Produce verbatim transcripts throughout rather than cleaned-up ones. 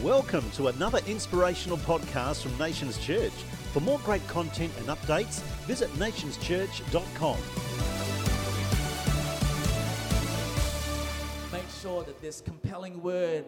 Welcome to another inspirational podcast from Nations Church. For more great content and updates, visit nations church dot com. Make sure that this compelling word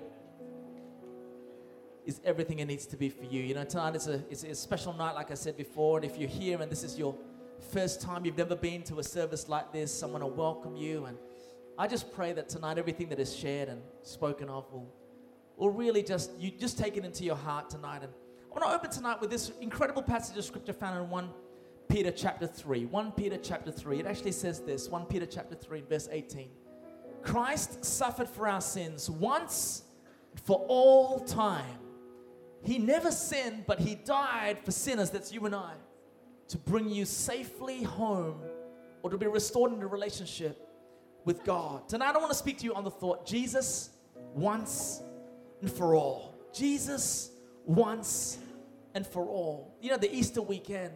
is everything it needs to be for you. You know, tonight is a, it's a special night, like I said before, and if you're here and this is your first time, you've never been to a service like this, I want to welcome you, and I just pray that tonight everything that is shared and spoken of will, will really just, you just take it into your heart tonight. And I want to open tonight with this incredible passage of scripture found in First Peter chapter three. First Peter chapter three. It actually says this, First Peter chapter three, verse eighteen. Christ suffered for our sins once for all time. He never sinned, but he died for sinners, that's you and I, to bring you safely home or to be restored in a relationship with God. Tonight I want to speak to you on the thought, Jesus once and for all. Jesus once and for all. You know, the Easter weekend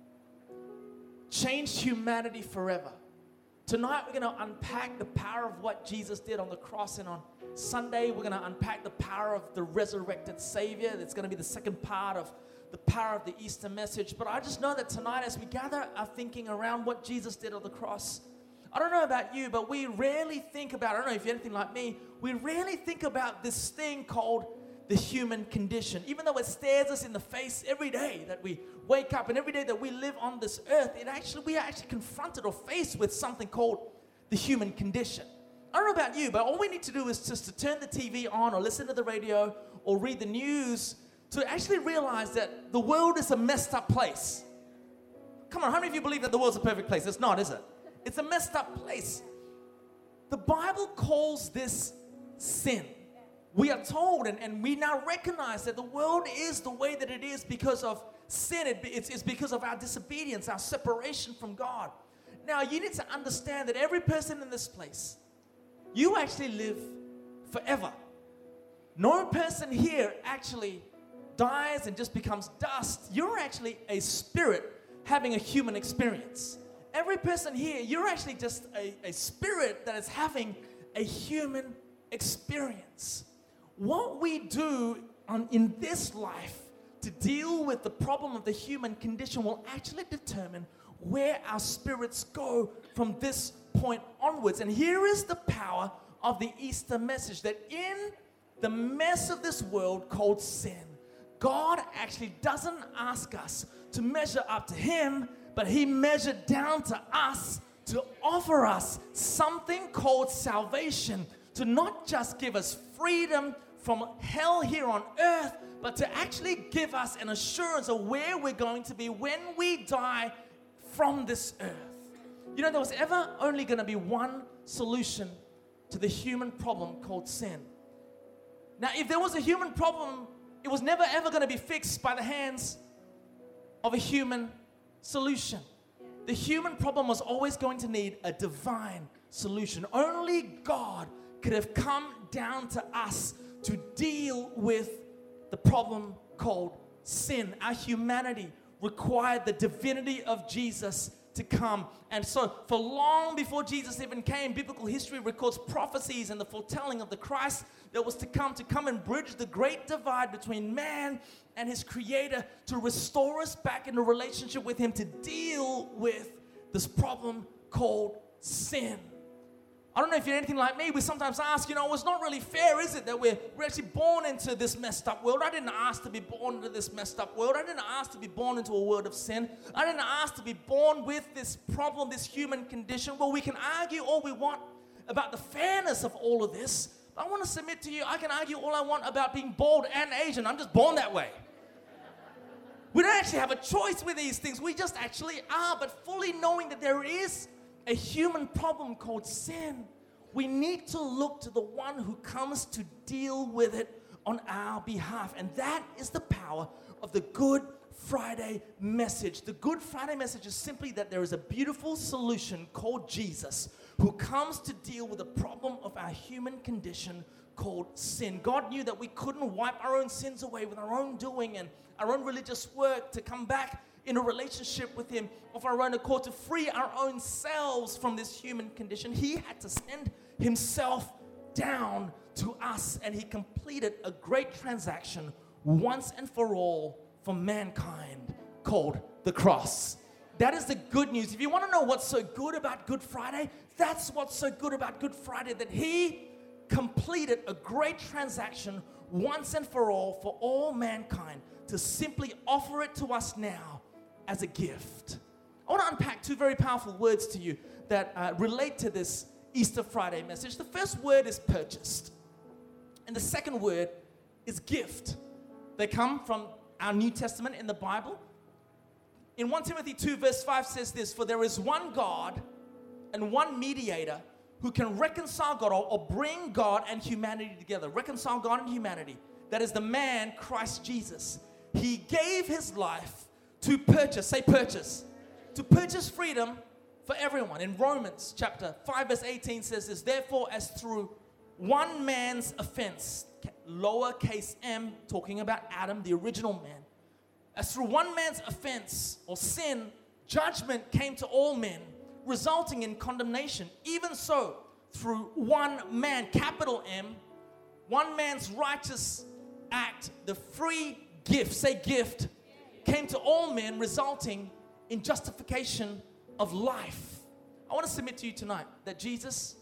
changed humanity forever. Tonight we're going to unpack the power of what Jesus did on the cross, and on Sunday we're going to unpack the power of the resurrected Savior. That's going to be the second part of the power of the Easter message. But I just know that tonight, as we gather our thinking around what Jesus did on the cross, I don't know about you, but we rarely think about, I don't know if you're anything like me, we rarely think about this thing called the human condition. Even though it stares us in the face every day that we wake up and every day that we live on this earth, it actually we are actually confronted or faced with something called the human condition. I don't know about you, but all we need to do is just to turn the T V on or listen to the radio or read the news to actually realize that the world is a messed up place. Come on, how many of you believe that the world's a perfect place? It's not, is it? It's a messed up place. The Bible calls this sin. We are told, and, and we now recognize that the world is the way that it is because of sin. It, it's, it's because of our disobedience, our separation from God. Now, you need to understand that every person in this place, you actually live forever. No person here actually dies and just becomes dust. You're actually a spirit having a human experience. Every person here, you're actually just a, a spirit that is having a human experience. What we do on, in this life to deal with the problem of the human condition will actually determine where our spirits go from this point onwards. And here is the power of the Easter message, that in the mess of this world called sin, God actually doesn't ask us to measure up to Him, but He measured down to us to offer us something called salvation, to not just give us freedom from hell here on earth, but to actually give us an assurance of where we're going to be when we die from this earth. You know, there was ever only going to be one solution to the human problem called sin. Now, if there was a human problem, it was never ever going to be fixed by the hands of a human solution. The human problem was always going to need a divine solution. Only God could have come down to us to deal with the problem called sin. Our humanity required the divinity of Jesus to come. And so for long before Jesus even came, biblical history records prophecies and the foretelling of the Christ that was to come, to come and bridge the great divide between man and his creator, to restore us back in a relationship with him, to deal with this problem called sin. I don't know if you're anything like me. We sometimes ask, you know, it's not really fair, is it, that we're, we're actually born into this messed up world? I didn't ask to be born into this messed up world. I didn't ask to be born into a world of sin. I didn't ask to be born with this problem, this human condition. Well, we can argue all we want about the fairness of all of this. But I want to submit to you, I can argue all I want about being bald and Asian. I'm just born that way. We don't actually have a choice with these things. We just actually are. But fully knowing that there is a human problem called sin, we need to look to the one who comes to deal with it on our behalf. And that is the power of the Good Friday message. The Good Friday message is simply that there is a beautiful solution called Jesus, who comes to deal with the problem of our human condition called sin. God knew that we couldn't wipe our own sins away with our own doing and our own religious work to come back in a relationship with Him of our own accord, to free our own selves from this human condition. He had to send Himself down to us, and he completed a great transaction once and for all for mankind called the cross. That is the good news. If you want to know what's so good about Good Friday, that's what's so good about Good Friday, that he completed a great transaction once and for all for all mankind to simply offer it to us now as a gift. I want to unpack two very powerful words to you that uh, relate to this Easter Friday message. The first word is purchased, and the second word is gift. They come from our New Testament in the Bible. In First Timothy two verse five says this, "For there is one God and one mediator who can reconcile God or, or bring God and humanity together." Reconcile God and humanity. That is the man, Christ Jesus. He gave his life to purchase, say purchase, to purchase freedom for everyone. In Romans chapter five verse eighteen says this, "Therefore as through one man's offense," lowercase m, talking about Adam, the original man, "as through one man's offense or sin, judgment came to all men, resulting in condemnation. Even so, through one man," capital M, "one man's righteous act, the free gift," say gift, "came to all men, resulting in justification of life." I want to submit to you tonight that Jesus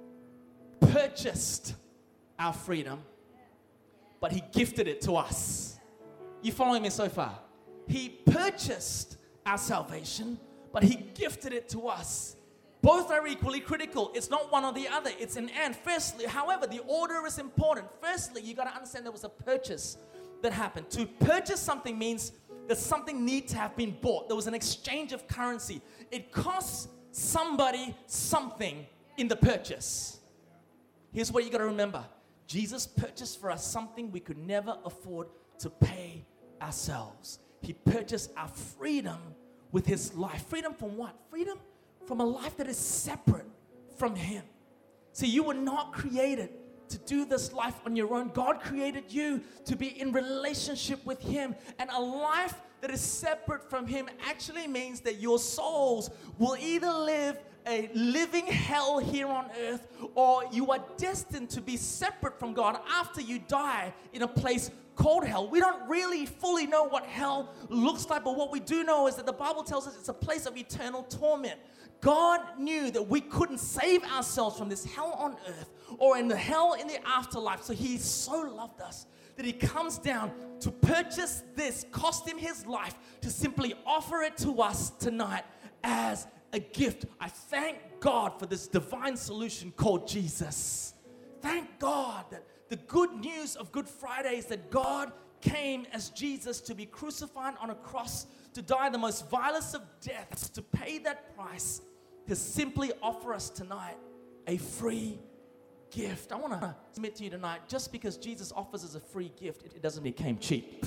purchased our freedom, but he gifted it to us. You following me so far? He purchased our salvation, but he gifted it to us. Both are equally critical. It's not one or the other. It's an and. Firstly, however, the order is important. Firstly, you got to understand there was a purchase that happened. To purchase something means that something needs to have been bought. There was an exchange of currency. It costs somebody something in the purchase. Here's what you got to remember. Jesus purchased for us something we could never afford to pay ourselves. He purchased our freedom with his life. Freedom from what? Freedom from a life that is separate from him. See, you were not created to do this life on your own. God created you to be in relationship with him. And a life that is separate from him actually means that your souls will either live a living hell here on earth, or you are destined to be separate from God after you die in a place called hell. We don't really fully know what hell looks like, but what we do know is that the Bible tells us it's a place of eternal torment. God knew that we couldn't save ourselves from this hell on earth or in the hell in the afterlife, so he so loved us that he comes down to purchase this, cost him his life, to simply offer it to us tonight as a gift. I thank God for this divine solution called Jesus. Thank God that the good news of Good Friday is that God came as Jesus to be crucified on a cross, to die the most vilest of deaths, to pay that price, to simply offer us tonight a free gift. I want to submit to you tonight, just because Jesus offers us a free gift, it, it doesn't mean it came cheap.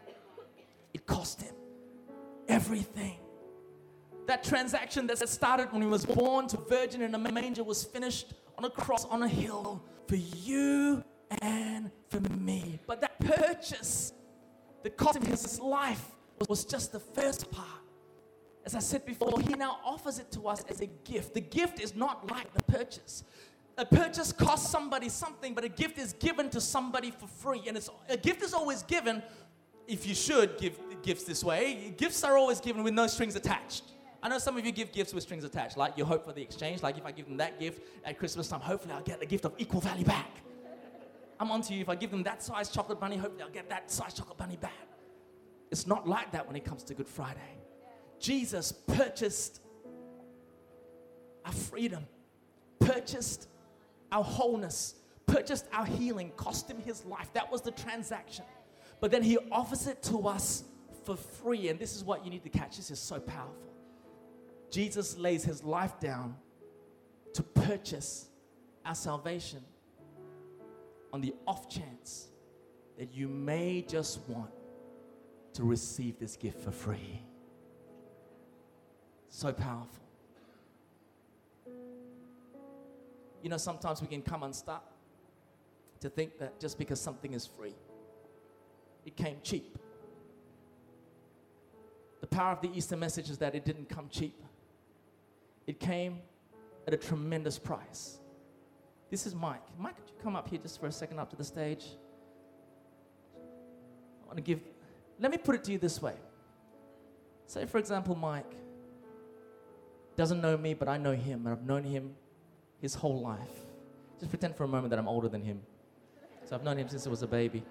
It cost him everything. That transaction that started when he was born to a virgin in a manger was finished on a cross on a hill for you and for me. But that purchase that cost him his life was just the first part. As I said before, he now offers it to us as a gift. The gift is not like the purchase. A purchase costs somebody something, but a gift is given to somebody for free. And it's, a gift is always given, if you should give gifts this way, gifts are always given with no strings attached. I know some of you give gifts with strings attached, like you hope for the exchange. Like if I give them that gift at Christmas time, hopefully I'll get a gift of equal value back. I'm on to you. If I give them that size chocolate bunny, hopefully I'll get that size chocolate bunny back. It's not like that when it comes to Good Friday. Jesus purchased our freedom, purchased our wholeness, purchased our healing, cost him his life. That was the transaction. But then he offers it to us for free. And this is what you need to catch. This is so powerful. Jesus lays his life down to purchase our salvation on the off chance that you may just want to receive this gift for free. So powerful. You know, sometimes we can come unstuck to think that just because something is free, it came cheap. The power of the Easter message is that it didn't come cheap. It came at a tremendous price. This is Mike. Mike, could you come up here just for a second up to the stage? I want to give, let me put it to you this way. Say, for example, Mike doesn't know me, but I know him, and I've known him his whole life. Just pretend for a moment that I'm older than him. So I've known him since I was a baby.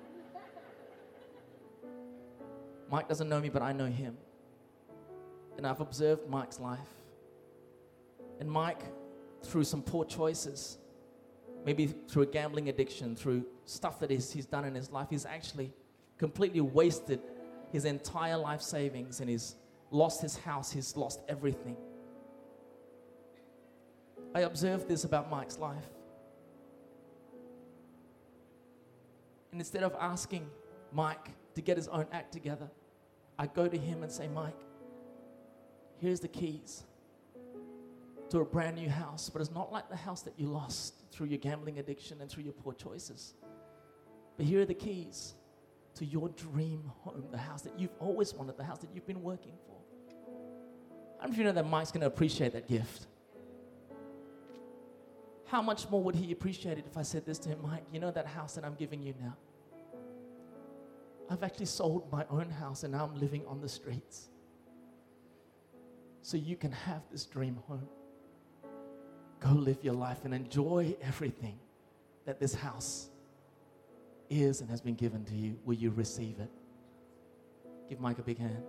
Mike doesn't know me, but I know him. And I've observed Mike's life. And Mike, through some poor choices, maybe through a gambling addiction, through stuff that he's, he's done in his life, he's actually completely wasted his entire life savings, and he's lost his house, he's lost everything. I observed this about Mike's life. And instead of asking Mike to get his own act together, I go to him and say, Mike, here's the keys to a brand new house, but it's not like the house that you lost through your gambling addiction and through your poor choices. But here are the keys to your dream home, the house that you've always wanted, the house that you've been working for. I don't know if you know that Mike's going to appreciate that gift. How much more would he appreciate it if I said this to him, Mike, you know that house that I'm giving you now? I've actually sold my own house and now I'm living on the streets. So you can have this dream home. Go live your life and enjoy everything that this house is and has been given to you. Will you receive it? Give Mike a big hand.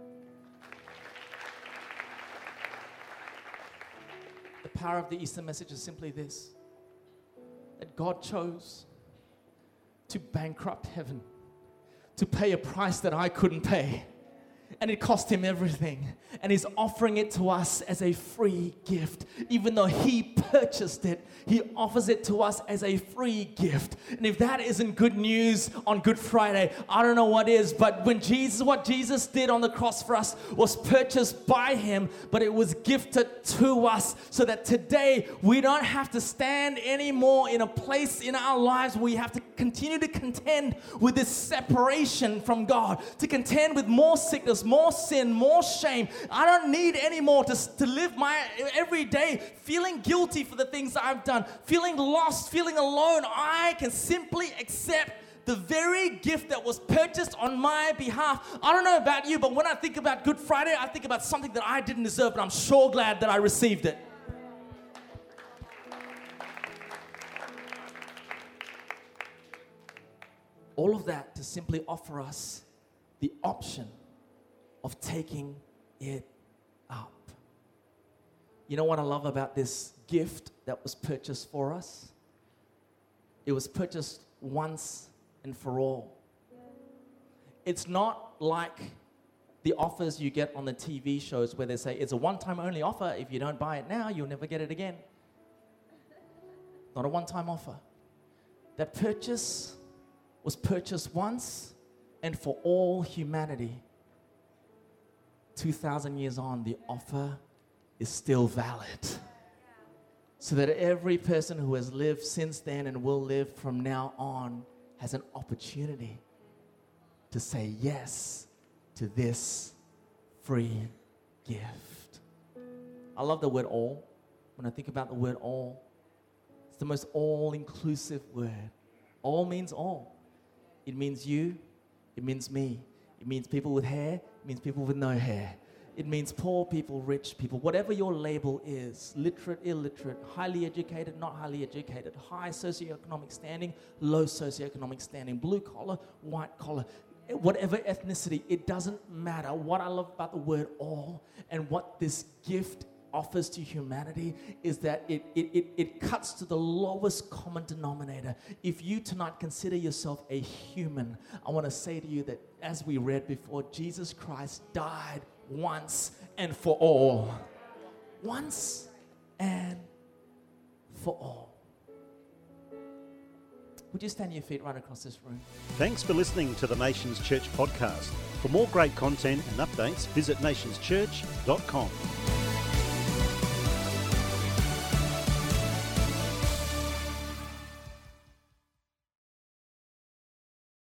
The power of the Easter message is simply this: that God chose to bankrupt heaven, to pay a price that I couldn't pay. And it cost him everything. And he's offering it to us as a free gift. Even though he purchased it, he offers it to us as a free gift. And if that isn't good news on Good Friday, I don't know what is. But when Jesus, what Jesus did on the cross for us was purchased by him, but it was gifted to us so that today we don't have to stand anymore in a place in our lives where we have to continue to contend with this separation from God, to contend with more sickness, more sin, more shame. I don't need anymore to, to live my every day feeling guilty for the things that I've done, feeling lost, feeling alone. I can simply accept the very gift that was purchased on my behalf. I don't know about you, but when I think about Good Friday, I think about something that I didn't deserve, but I'm sure glad that I received it. All of that to simply offer us the option of taking it up. You know what I love about this gift that was purchased for us? It was purchased once and for all. It's not like the offers you get on the T V shows where they say it's a one-time only offer. If you don't buy it now, you'll never get it again. Not a one-time offer. That purchase was purchased once and for all humanity. two thousand years on, the offer is still valid. So that every person who has lived since then and will live from now on has an opportunity to say yes to this free gift. I love the word all. When I think about the word all, it's the most all-inclusive word. All means all. It means you, it means me. It means people with hair, it means people with no hair. It means poor people, rich people, whatever your label is, literate, illiterate, highly educated, not highly educated, high socioeconomic standing, low socioeconomic standing, blue collar, white collar, whatever ethnicity, it doesn't matter. What I love about the word all and what this gift offers to humanity is that it, it, it, it cuts to the lowest common denominator. If you tonight consider yourself a human, I want to say to you that as we read before, Jesus Christ died once and for all. Once and for all. Would you stand on your feet right across this room? Thanks for listening to the Nations Church podcast. For more great content and updates, visit nations church dot com.